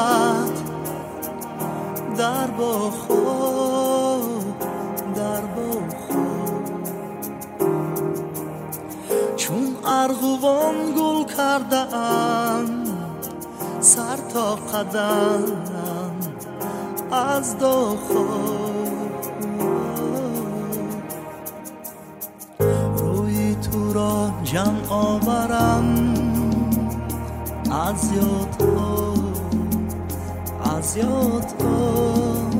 آمد در بخور در بخور، چون ارغوان گل کردم سر تا قدم از داخل، روی تو را جمع آورم از یادها از یادها،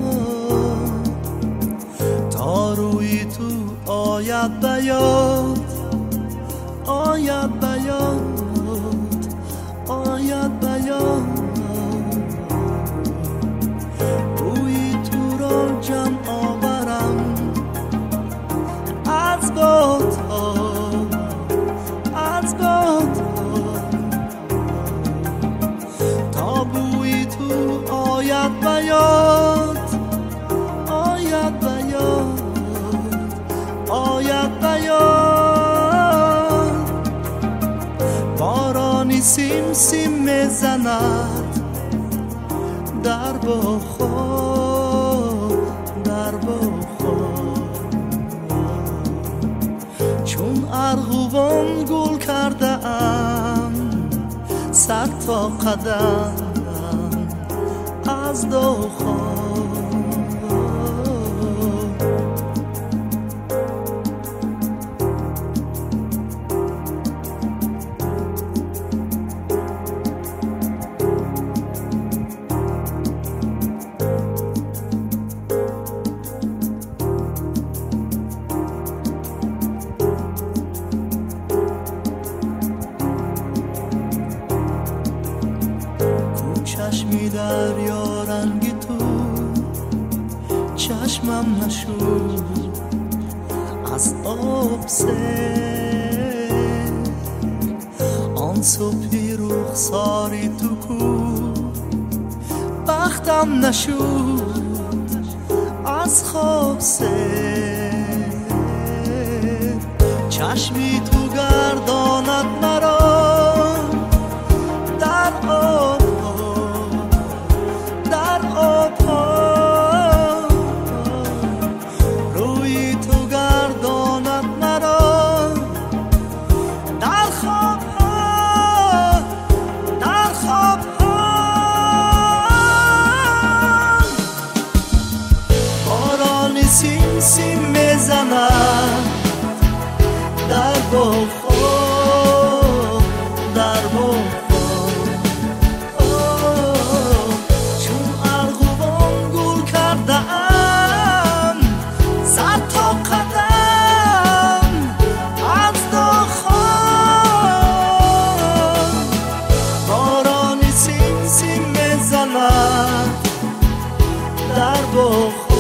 تا روی تو آید به یاد آید به یاد آید به یاد، روی تو را جمع آورم از بادها از بادها، تا بوی تو آید به یاد آید به یاد آید به یاد، بارانی سیم سیم میزند در بخور در بخور، چون ارغوان گل کرده ام سر تا قدم از داخل. چشمی دریا رنگی تو چشمم نشود از آب سر، آن صبحی رخساری تو کو بختم نشود از خواب سر، چشمی تو گرداند مرا در آب روی تو گرداند مرا در خواب در خواب، باران سیم سیم میزند در بخور در بخور، در بخور